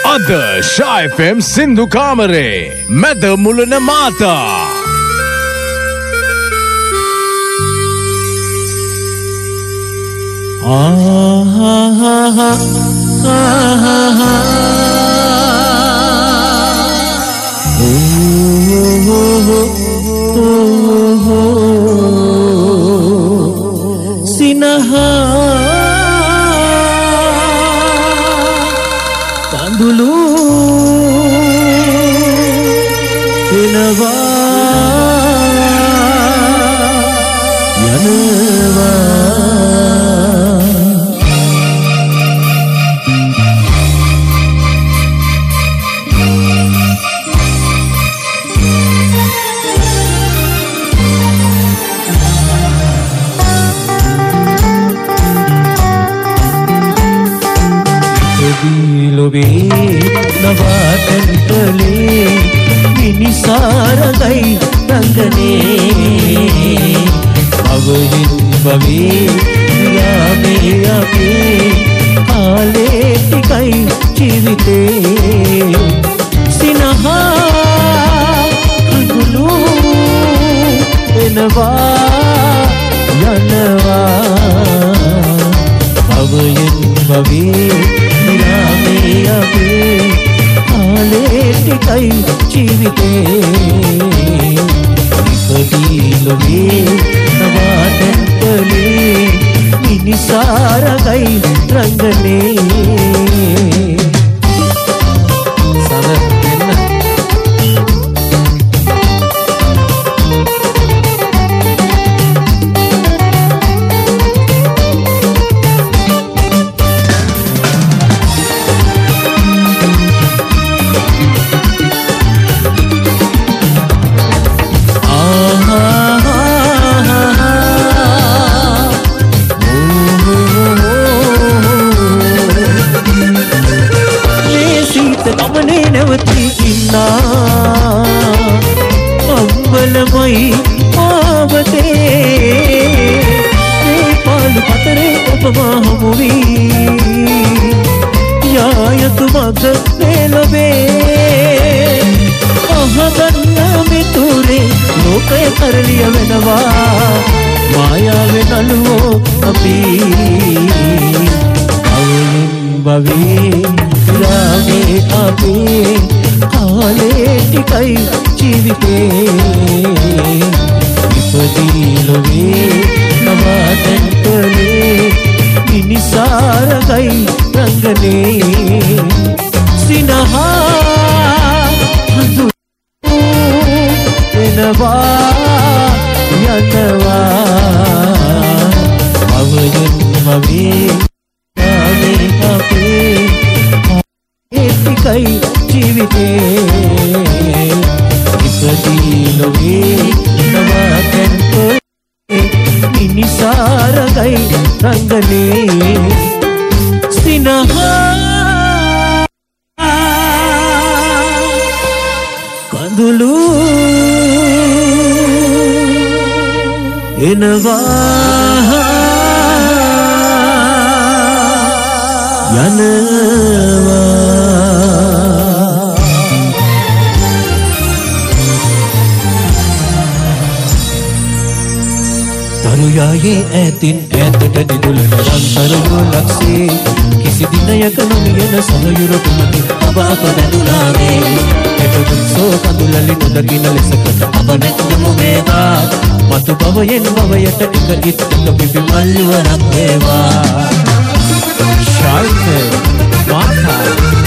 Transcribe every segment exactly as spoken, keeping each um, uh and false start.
අද ෂා F M සින්දු කාමරේ මැද මුලන මාතා ආහා ආහා සිනහා කඳුළු එනවා යනවා නවාතන්තලේ මිනිසාරගයි රංගනේ අවහින් බවේ විරාමේ අපේ කාලේ ටිකයි ජීවිතේ සිනහා කඳුළු එනවා යනවා අවහින් බවේ විරාමේ අපේ කාලේ ටිකයි ජීවිතේ ඉපදීලොවේ නවාතැන්පලේ මිනිසාරගයි රංගනේ සම දෙන්න අම්බලමයි ආවතේ මේ පාළු පතරේ ඔබමා හමුවී යායතු මග වේලොවේ අහගන්න මිතුරේ ලෝකය කරලිය වෙනවා මායාවේ නළුවෝ අපි අවුලින් බවේ විරාමේ අපේ කාලේ ටිකයි ජීවිතේ ඉපදීලොවේ නවාතැන්පලේ මිනිසාරගයි රංගනේ සිනහා කඳුළු එනවා යනවා අවයන් මවේ කාලේ අපේ ඒතිකයි ජීවිතේ ඉපදීලොවේ නවාතැන්පලේ මිනිසාරගයි රංගනේ සිනහා කඳුළු එනවා යනවා තරුයායේ ඇතින් ඇතට දිදුලන රන්තරයෝ ලක්සේ කිසි දිනයක නොමියන සොහයුරකුමකින් ඔබ අප බැඳුනානේ එටදුන් සෝ කඳුලලි නොදකින ලෙසකට අප නැතිනමු වේවා මතු බවයෙන් බවයට ටික ඉත්තක පිපි මල්වරක් වේවා ශාල්කේ මාතා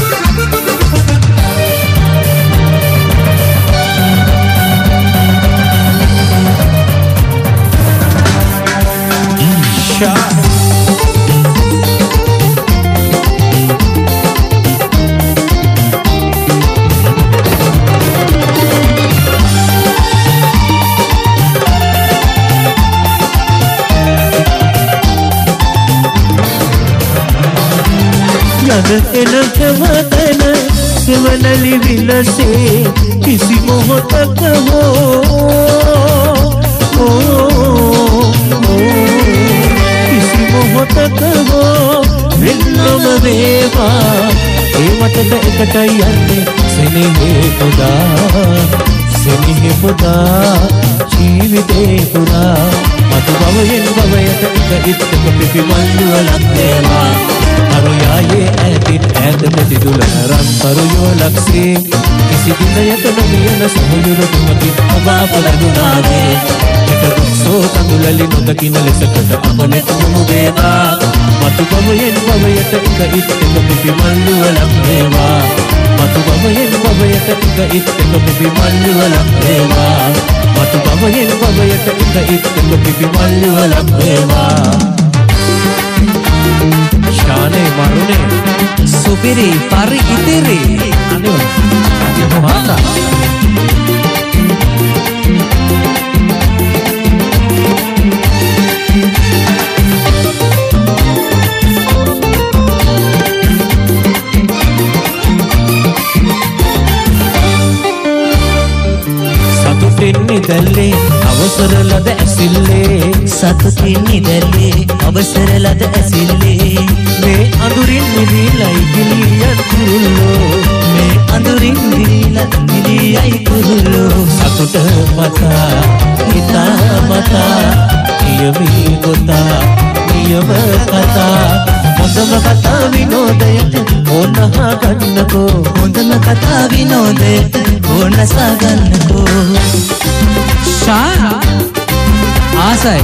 එන කවතන සෙවනලි විලසේ කිසි මොහොතක හෝ කිසි මොහොතක හෝ වෙන්නම වේවා ඒ මතක එකටයි යන්නේ සෙනෙහේ පුදා සෙනෙහේ පුදා ජීවිතේ පුරා මතු භවයෙන් භවයට එක ඉත්තක පිපිමල්ලුවලක් වේවා අරුයායේ ඇතින් ඈතට දිදුල රන් පරුයෝ ලක්සේ කිසි දිනයක නොමියන සොහොයුරු තුමකින් අබාප ලැබුණානේ එක දුක්සෝ කඳුලලි නොදකින ලෙසකට අපනෙත් මුමු වේවා මතු භවයෙන් භවයට එක ඉත්තක පිපිමල්ලුවලක් වේවා මතු භවයෙන් භවයට එක ඉත්තක පිපිමල්ලුවලක් වේවා මතු භවයෙන් භවයට එක ඉත්තක පිපිමල්ලුවලක් වේවා ශානේ මරුනේ සුපිරි පරි ඉතිරි අනේ මාතා සතුටින් නිදැල්ලේ අවසර ලද ඇසිල්ලේ සතුටින් නිදැල්ලේ අවසර ලද ඇසිල්ලේ මේ අඳුරින් නිදිලයි ගිලියන් කුරුල්ලෝ මේ අඳුරින් නිදිලා නිදියයි කුරුල්ලෝ සතුට මතා හිතා මතා කියමි ගොතා නියම කතා හොඳම කතා විනෝදයට ඕනහා ගන්නකෝ හොඳම කතා විනෝදයට ඕනසා ගන්නකෝ ශා ආසයි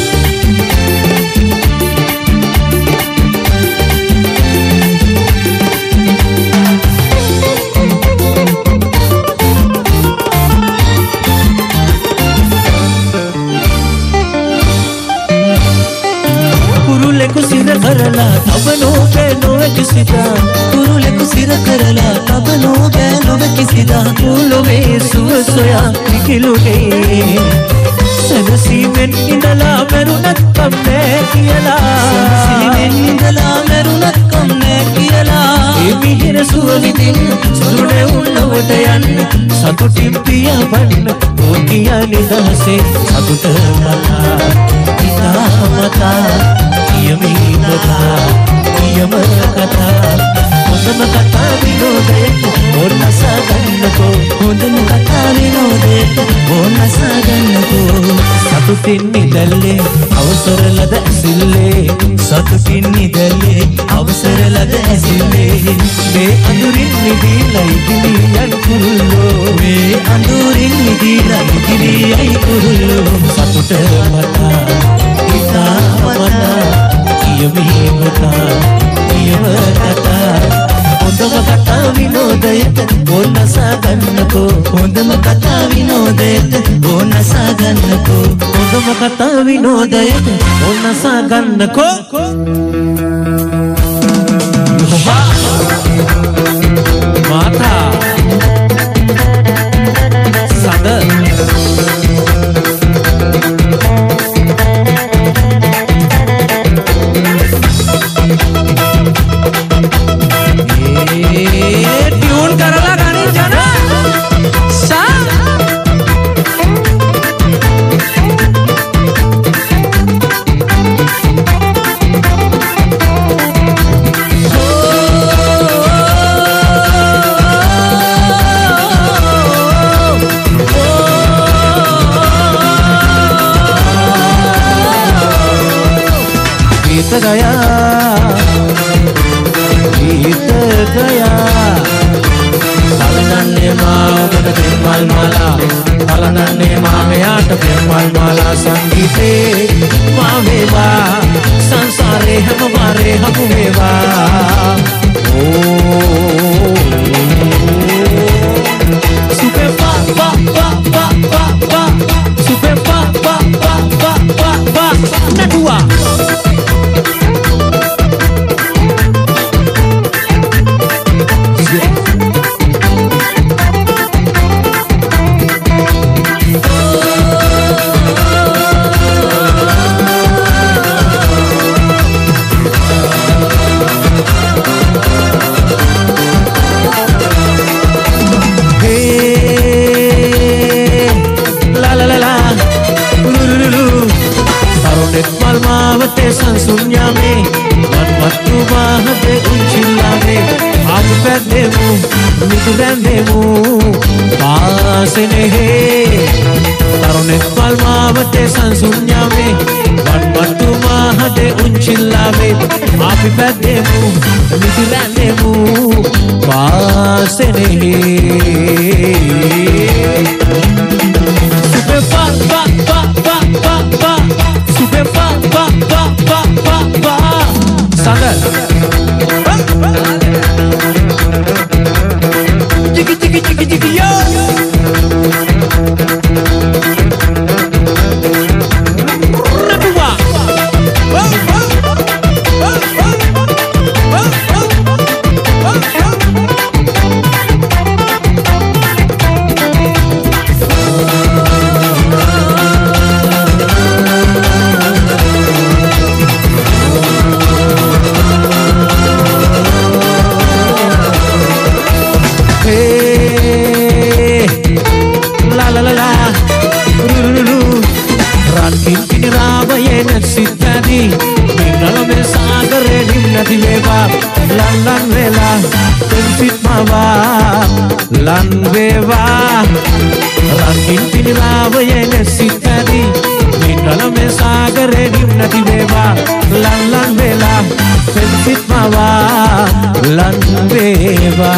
කුරුලෙකු සිර කරලා තබනෝ බෑ නොව කිසිදා කුරුලෙකු සිර කරලා තබනෝ බෑ නොව කිසිදා කුලොවේ සුව සොයා නිකිලුනේ සැනසීමෙන් ඉඳලා මැරුණත් කම්නෑ කියලා සැනසීමෙන් ඉඳලා මැරුණත් කම්නෑ කියලා ඒ මිහිර සුව විඳින්න සුළුනේ උන්නවට යන්න සතුටින් පියවන්න ඕ කියා නිදහසේ සතුට මතා හිතා මතා කියමි ගොතා නියම කතා හොඳම කතා විනෝදයට ඕනසා ගන්නකෝ හොඳම කතා විනෝදයට ඕනසා ගන්නකෝ සතුටින් නිදැල්ලේ අවසර ලද ඇසිල්ලේ සතුටින් නිදැල්ලේ අවසර ලද ඇසිල්ලේ මේ අඳුරින් නිදිලයි ගිලියන් කුරුල්ලෝ මේ අඳුරින් නිදිලා නිදියයි කුරුල්ලෝ සතුට මතා හිතා මතා කියමි ගොතා නියම කතා හොඳම කතා විනෝදයට ඕනසා ගන්නකෝ හොඳම කතා විනෝදයට ඕනසා ගන්නකෝ හොඳම කතා විනෝදයට ඕනසා ගන්නකෝ මාතා සද ट्यून करला गाणी जाना सा गीत गया गीत गया पलनन्ने मावगत प्रेमल माला पलनन्ने मामेयाट प्रेमल माला संगीते मावेवा संसारे हम मारे हम वेवा ओ सुपे पा पा पा पा पा पा सुपे पा पा पा पा पा पा नटुआ Sansunyame, man matu bahate unchillame, aap පැද්දෙමු මිදු රැඳෙමු පාසෙනෙහි තරුණෙක් පල්මාවතේ සංසුන්යාවේ වන්වත්තු මාහදේ උන්චිල්ලාවේ අපි පැද්දෙමු මිදු රැඳෙමු පාසෙනෙහි super pa pa pa pa pa pa super pa pa pa pa pa pa Sagar Jiggy jiggy jiggy jiggy yo Lan beva Rakin pinirawa yene sitadi Mindala me sagare nimnati beva Lan lan vela Pensit mawa Lan beva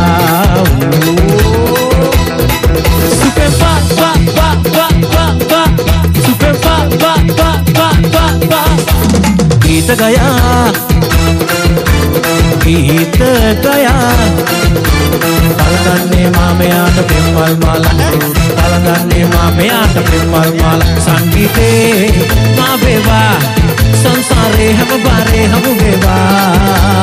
Super pa pa pa pa pa pa Super pa pa pa pa pa pa Gita gaya Gita gaya Palagane mameyaata pemmal mala Palagane mameyaata pemmal mala Sangeete ma beva Sansare hama bare hamu beva